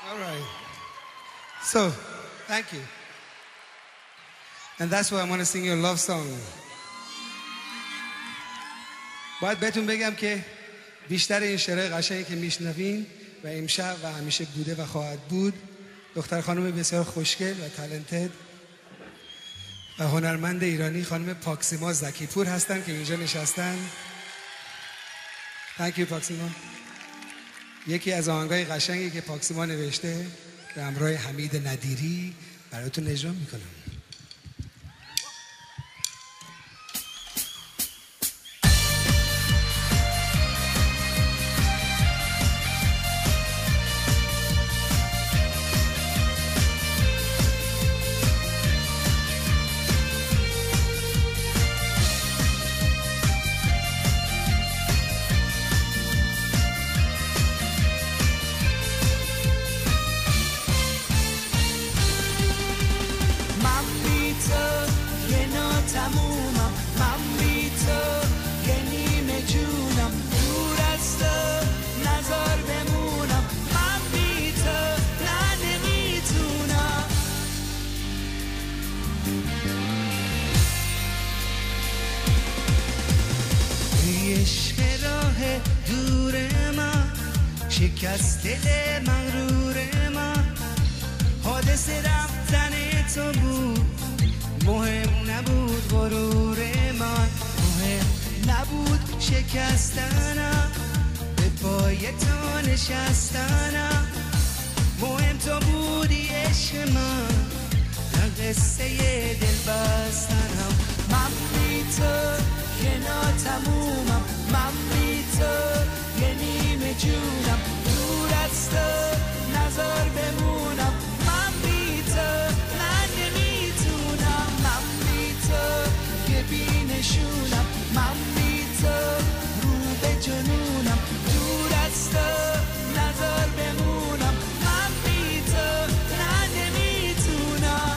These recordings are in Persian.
All right. So, thank you. And that's why I want to sing you a love song. باید بهتون بگم که بیشتر این شعرهای قشنگی که میشنوین و امشب و همیشه بوده و خواهد بود دختر خانم بسیار خوشگل و تالنتد و هنرمند ایرانی خانم پاکسیما زکیپور هستن که اینجا نشستن. Thank you پاکسیما. یکی از آهنگای قشنگی که پاکسیما نوشته به همراه حمید ندیری براتون اجرا میکنم. شکست دل مغرور من حادث رفتن تو بود مهم نبود غرور من مهم نبود شکستنم به پای تو نشستنم مهم تو بودی عشق من نه قصه دل بستنم من بی تو که ناتمومم من بی تو یه نیمه جونم دور از تو نظر بمونم من بی تو من نمیتونم من بی تو یه بینشونم من بی تو رو به جنونم دور از تو نظر بمونم من بی تو من نمیتونم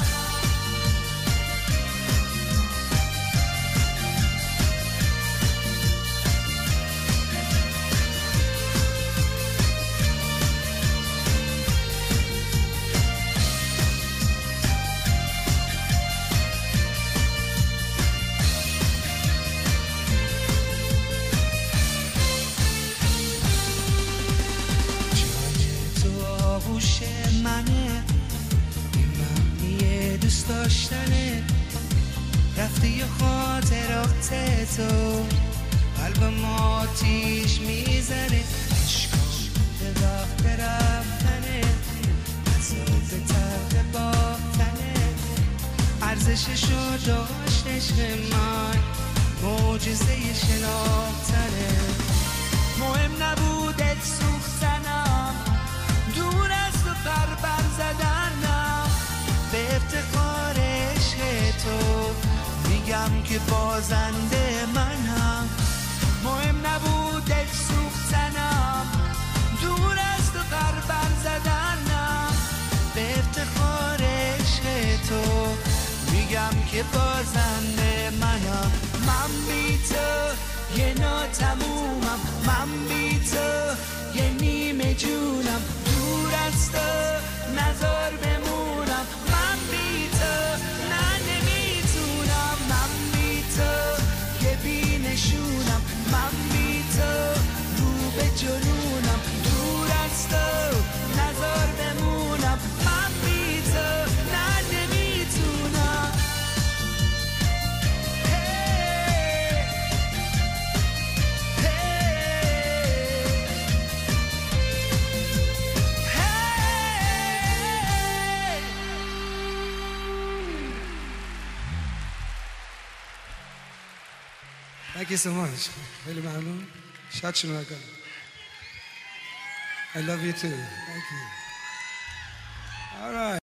دوست داشتنه رفتی خاطرات تو قلبم آتیش میزنه عشقم به وقت رفتنه عذاب تلخ باختنه ارزششو داشت عشق من معجزه شناختنه مهم نبوده سوختنم دور از تو پر زدنم به افتخار عشق تو میگم که بازنده منم مهم نبود دل سوختنم دور از تو پر زدنم به افتخار عشق تو میگم که بازنده منم من بی تو یه ناتمومم من بی تو یه نیمه جونم دور از تو نظر بمونم من بی تو نه نمیتونم من بی تو یه بینشونم من بی تو رو به جنونم دور از تو نظر بمونم من بی تو نه نمیتونم Thank you so much. خیلی ممنون. شاد شما کنم. I love you too. Thank you. All right.